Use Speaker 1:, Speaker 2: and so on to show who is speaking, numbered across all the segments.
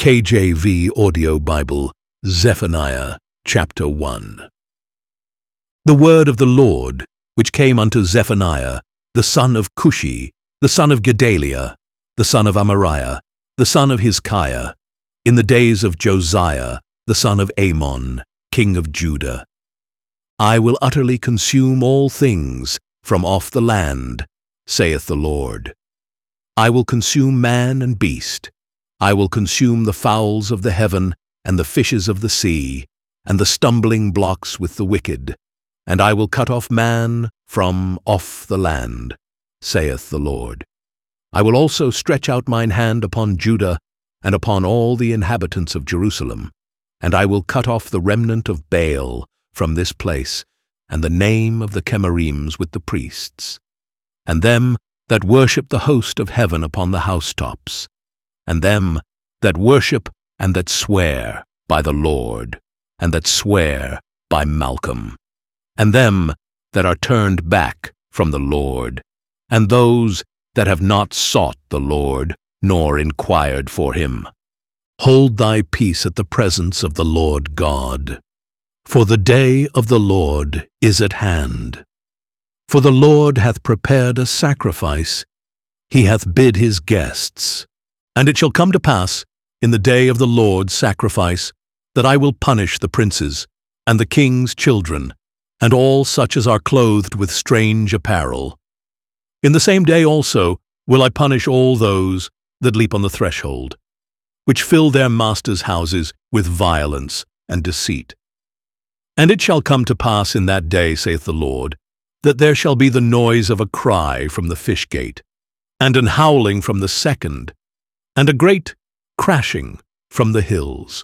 Speaker 1: KJV Audio Bible, Zephaniah, chapter 1. The word of the Lord, which came unto Zephaniah, the son of Cushi, the son of Gedaliah, the son of Amariah, the son of Hizkiah, in the days of Josiah, the son of Amon, king of Judah. I will utterly consume all things from off the land, saith the Lord. I will consume man and beast. I will consume the fowls of the heaven and the fishes of the sea, and the stumbling blocks with the wicked. And I will cut off man from off the land, saith the Lord. I will also stretch out mine hand upon Judah and upon all the inhabitants of Jerusalem, and I will cut off the remnant of Baal from this place, and the name of the Chemarims with the priests, and them that worship the host of heaven upon the housetops, and them that worship and that swear by the Lord, and that swear by Malcolm, and them that are turned back from the Lord, and those that have not sought the Lord, nor inquired for him. Hold thy peace at the presence of the Lord God, for the day of the Lord is at hand. For the Lord hath prepared a sacrifice, he hath bid his guests. And it shall come to pass, in the day of the Lord's sacrifice, that I will punish the princes, and the king's children, and all such as are clothed with strange apparel. In the same day also will I punish all those that leap on the threshold, which fill their masters' houses with violence and deceit. And it shall come to pass in that day, saith the Lord, that there shall be the noise of a cry from the fish gate, and an howling from the second, and a great crashing from the hills.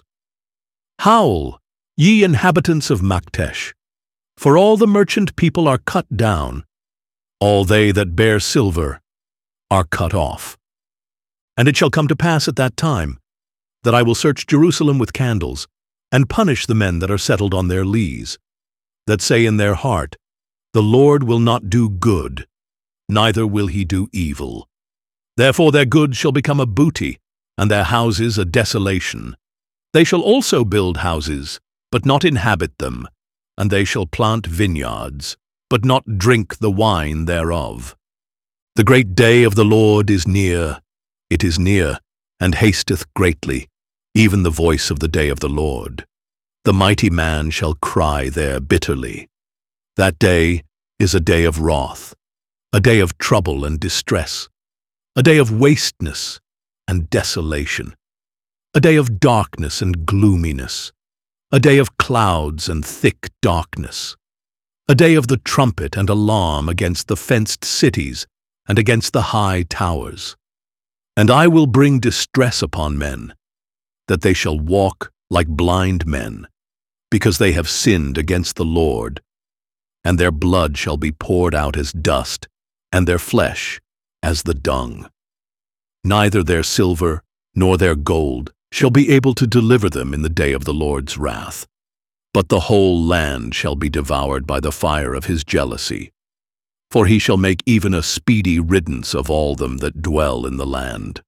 Speaker 1: Howl, ye inhabitants of Maktesh, for all the merchant people are cut down, all they that bear silver are cut off. And it shall come to pass at that time, that I will search Jerusalem with candles, and punish the men that are settled on their lees, that say in their heart, The Lord will not do good, neither will he do evil. Therefore their goods shall become a booty, and their houses a desolation. They shall also build houses, but not inhabit them, and they shall plant vineyards, but not drink the wine thereof. The great day of the Lord is near, it is near, and hasteth greatly, even the voice of the day of the Lord. The mighty man shall cry there bitterly. That day is a day of wrath, a day of trouble and distress, a day of wasteness and desolation, a day of darkness and gloominess, a day of clouds and thick darkness, a day of the trumpet and alarm against the fenced cities and against the high towers. And I will bring distress upon men, that they shall walk like blind men, because they have sinned against the Lord, and their blood shall be poured out as dust, and their flesh as the dung. Neither their silver nor their gold shall be able to deliver them in the day of the Lord's wrath, but the whole land shall be devoured by the fire of his jealousy. For he shall make even a speedy riddance of all them that dwell in the land.